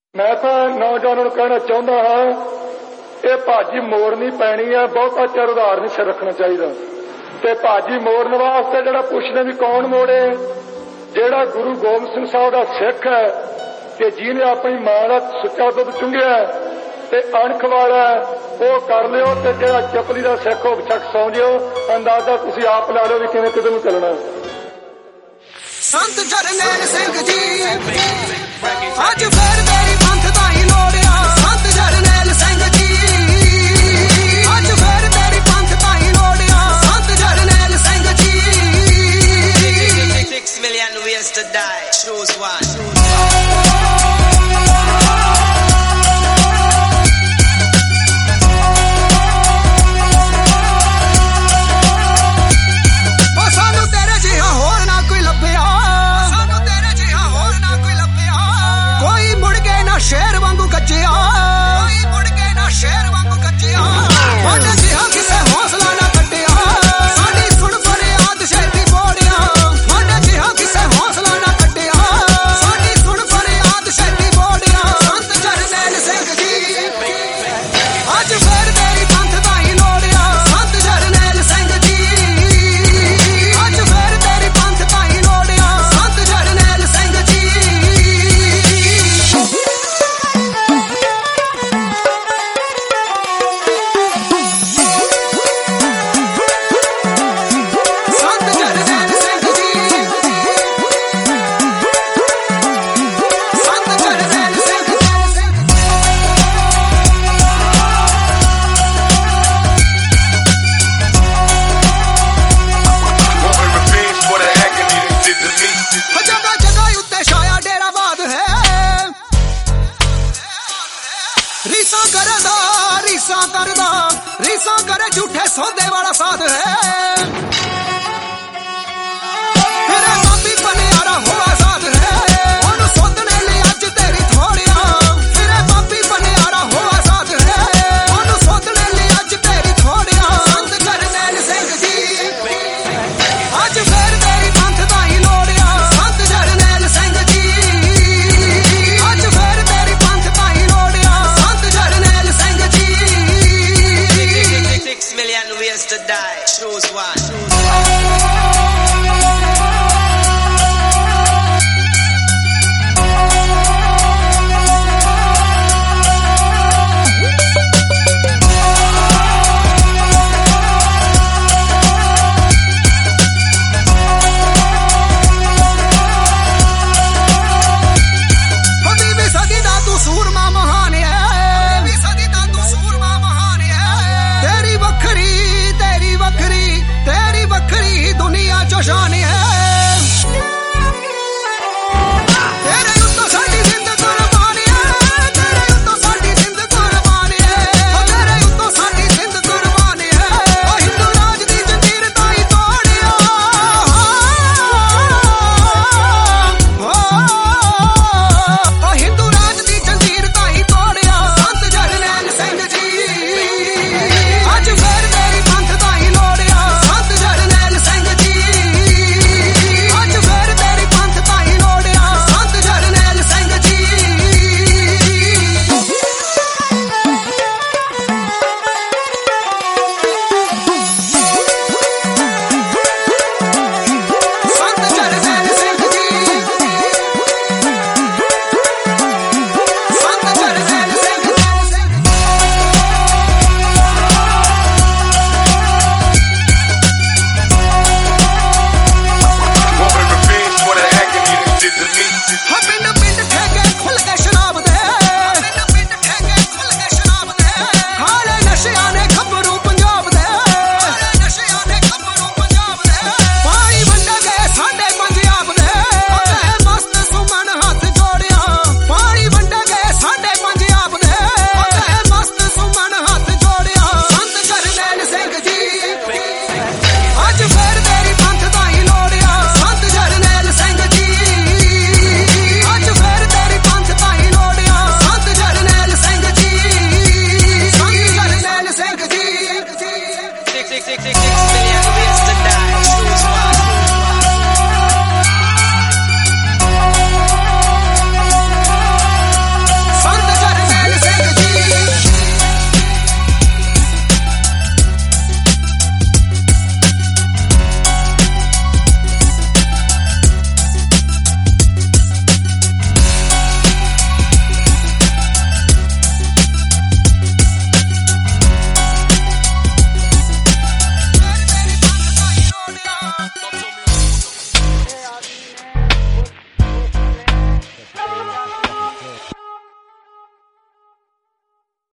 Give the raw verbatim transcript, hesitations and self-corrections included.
मैं तो नौजवानों को कहना चाहता हाँ, ये भाजी मोड़नी पैनी है, बहुता चिर उधार नहीं सिर रखना चाहिए। ते भाजी मोड़न वास्ते जिहड़ा पुछने भी कौन मोड़े, जिहड़ा गुरु गोबिंद सिंह साहब का सिख है कि जिन्हें अपनी मां का सुच्चा दुध चुंघिया ते अणख वाला वो कर लियो, ते जिहड़ा चपली का सिख हो छक सौ जियो। अंदाजा तुसीं आप ला लो भी किवें किधर नूं चलना। संत जरनैल सिंह जी अज फिर मेरी पंथ दा ही लोड़िया। संत जरनैल सिंह जी अज फिर मेरी पंथ दा ही लोड़िया। संत Jarnail Singh ji Six million ways to die, choose one. शेर वांगू कच्चिया, कोई मुड़ के ना शेर वांगू कच्चिया। मोटे जिहा किसे हौसला ना कटिया, साडी सुन फरियाद शैती बोड़िया। मोटे जिहा किसे हौसला ना कटिया, साडी सुन फरियाद शैती बोड़िया। संत जरनैल सिंह जी अज फिर मेरी पंथ दा ही लोड़िया। संत जरनैल सिंह जी अज फिर मेरी पंथ दा ही लोड़िया। संत जरनैल सिंह जी रीसा करदा रीसा करदा रीसा करे झूठे सौदे वाला साध है। तेरे पापी पनियारा हुआ साध है, ओनू सोधने लिए अज तेरी थोड़िया। तेरे पापी पनियारा हुआ साध है, ओनू सोधने लिए अज तेरी थोड़िया। संत जरनैल सिंह जी अज फिर तेरी पंथ दा ही लोड़िया। संत जरनैल सिंह जी अज फिर तेरी पंथ दा ही लोड़िया। Jarnail Singh ji Six million ways to die, choose one. शान है।